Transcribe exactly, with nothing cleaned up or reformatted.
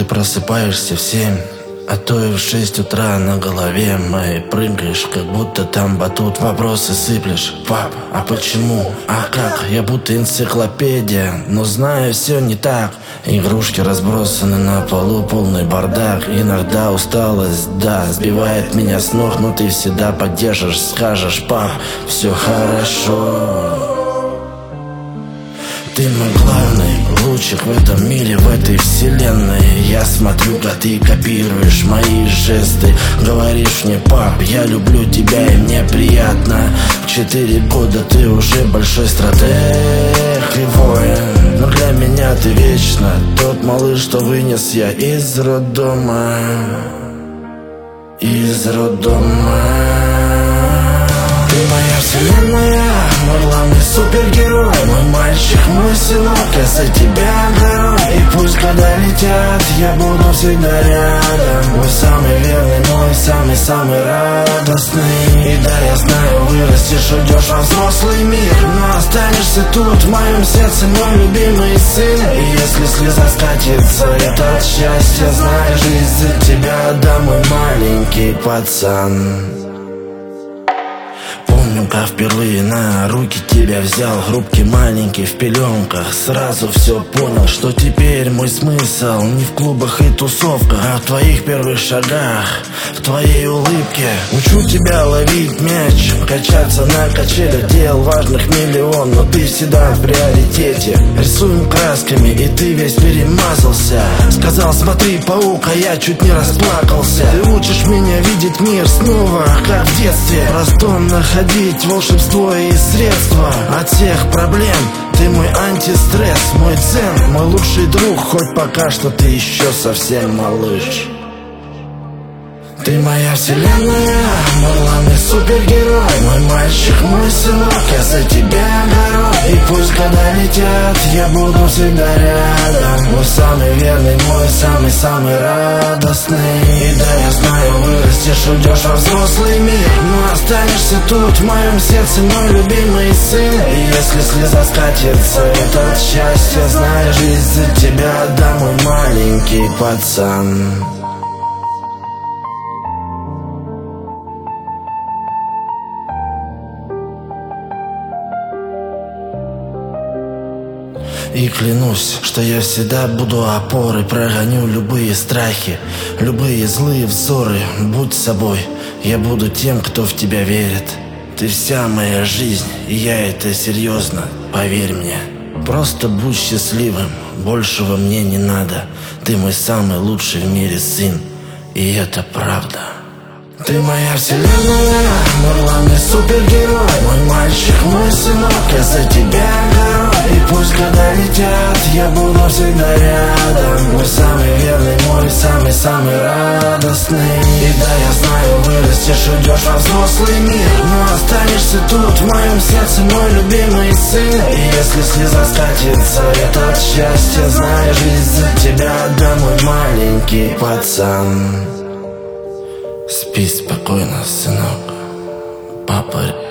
Ты просыпаешься в семь, а то и в шесть утра на голове моей прыгаешь, как будто там батут. Вопросы сыплешь: пап, а почему, а как? Я будто энциклопедия, но знаю, все не так. Игрушки разбросаны на полу, полный бардак. Иногда усталость, да, сбивает меня с ног, но ты всегда поддержишь, скажешь: пап, все хорошо. Ты мой главный лучик в этом мире, в этой вселенной. Я смотрю, как ты копируешь мои жесты. Говоришь мне: пап, я люблю тебя и мне приятно. В четыре года ты уже большой стратег и воин, но для меня ты вечно тот малыш, что вынес я из роддома. Из роддома. Ты моя вселенная, мой главный супергерой, мой мальчик, мой сынок, я за тебя горой. И пусть года летят, я буду всегда рядом. Мой самый верный, мой самый-самый радостный. И да, я знаю, вырастешь, уйдешь во взрослый мир, но останешься тут, в моем сердце, мой любимый сын. И если слеза скатится, это от счастья, знай, жизнь за тебя отдам, мой маленький пацан. Помню, как впервые на руки тебя взял, хрупкий, маленький, в пеленках. Сразу все понял, что теперь мой смысл не в клубах и тусовках, а в твоих первых шагах, в твоей улыбке. Учу тебя ловить мяч, качаться на качелях, дел важных миллион, но ты всегда в приоритете. Рисуем красками, и ты весь перемазался. Сказал: смотри, паук, а я чуть не расплакался. Ты учишь меня видеть мир снова, как в детстве. Просто находить волшебство и средства от всех проблем. Ты мой антистресс, мой дзен, мой лучший друг, хоть пока что ты еще совсем малыш. Ты моя вселенная, мой главный супергерой, мой мальчик, мой сынок, я за тебя горой. И пусть года летят, я буду всегда рядом. Мой самый верный, мой самый-самый радостный. И да, я знаю, вырастешь, уйдешь во взрослый мир, но останешься тут, в моем сердце, мой любимый сын. И если слеза скатится, это от счастья, знай, жизнь за тебя отдам, мой маленький пацан. И клянусь, что я всегда буду опорой, прогоню любые страхи, любые злые взоры. Будь собой, я буду тем, кто в тебя верит. Ты вся моя жизнь, и я это серьезно, поверь мне. Просто будь счастливым, большего мне не надо. Ты мой самый лучший в мире сын, и это правда. Ты моя вселенная, мой главный супергерой, мой мальчик, мой сынок, я за тебя горой. И пусть года летят, я буду всегда рядом. Мой самый верный, мой самый-самый радостный. И да, я знаю, вырастешь, уйдешь во взрослый мир, но останешься тут, в моем сердце, мой любимый сын. И если слеза скатится, это от счастья, знай, жизнь за тебя отдам, мой маленький пацан. Спи спокойно, сынок, папа